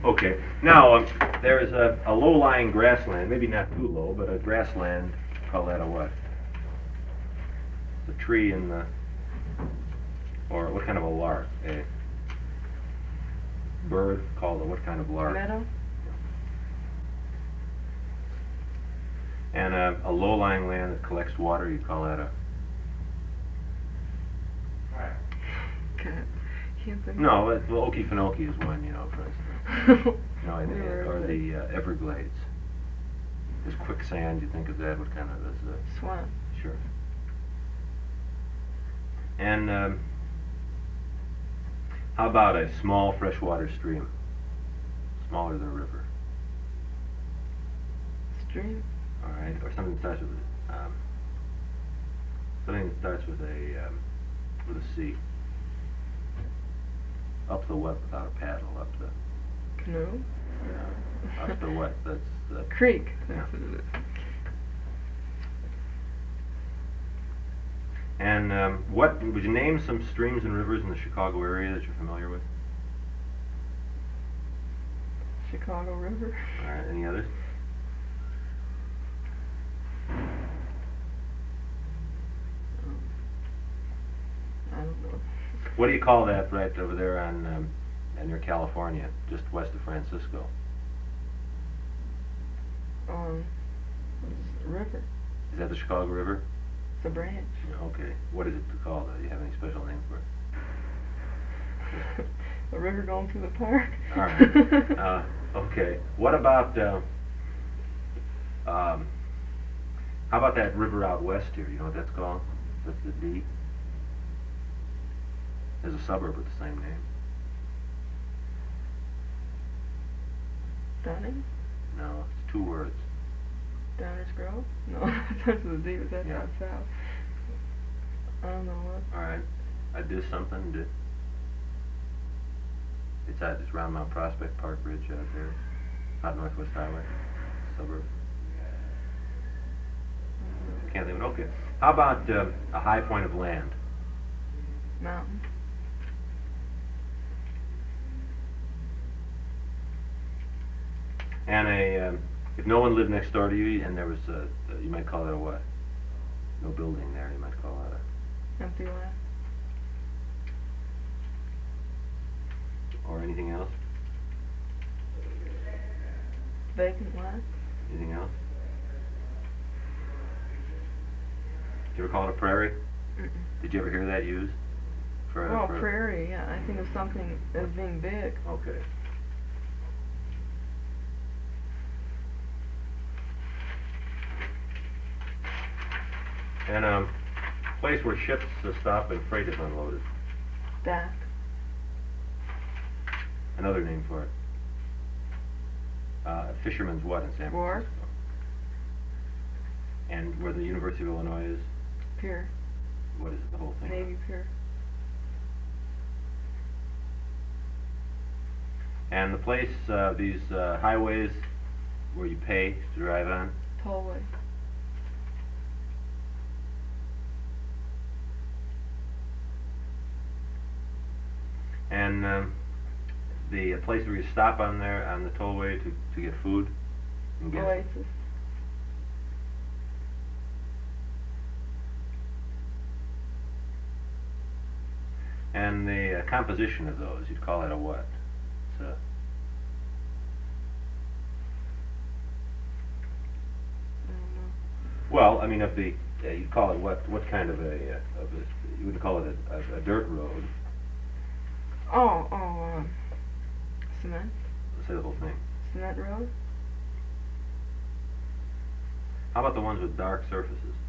Okay. Now, there's a low-lying grassland, maybe not too low, but a grassland. Call that a what? The tree in the, or what kind of a lark? A bird called a what kind of lark? Meadow? And a low-lying land that collects water, you call that a? Can't think. No, well, Okefenokee is one, you know, for instance. You know, or the Everglades. There's quicksand, you think of that, what kind of is Swamp. Sure. And how about a small freshwater stream? Smaller than a river. Stream. All right, or something that starts with something that starts with a C. Up the what without a paddle? Up the Canoe? up the what? That's the Creek. Yeah. That's what it is. And what would you name some streams and rivers in the Chicago area that you're familiar with? Chicago River. All right, any others? I don't know. What do you call that right over there on near California, just west of Francisco? It's a river. Is that the Chicago River? It's a branch. Yeah, okay. What is it called? Do you have any special name for it? A river going through the park. All right. Okay. What about how about that river out west here? You know what that's called? That's the D. There's a suburb with the same name. Dunning? No, it's 2 words. Downers Grove? No, that's the D, but that's Yeah. out south. I don't know what. All right. I did something. It's Round Mount Prospect, Park Ridge out there, out Northwest Highway, suburb. Can't think of it. Okay. How about a high point of land? Mountain. And if no one lived next door to you, and there was you might call it a what? No building there. You might call it a. Empty land. Or anything else? Vacant land. Anything else? Did you ever call it a prairie? Mm-mm. Did you ever hear that used? Oh, prairie, yeah. I think of something as being big. Okay. And place where ships stop and freight is unloaded. Dock. Another name for it. Fisherman's what in San Wharf. Francisco? And where the University of Illinois is? Pier. What is it, the whole thing? Navy Pier. And the place, these highways where you pay to drive on? Tollway. And the place where you stop on there on the tollway to get food and gas. Oasis. And the composition of those, you'd call it a what? It's a I don't know. well, I mean, of the you'd call it what? What kind of a you would call it a dirt road? Cement. Say the whole thing. Cement road. How about the ones with dark surfaces?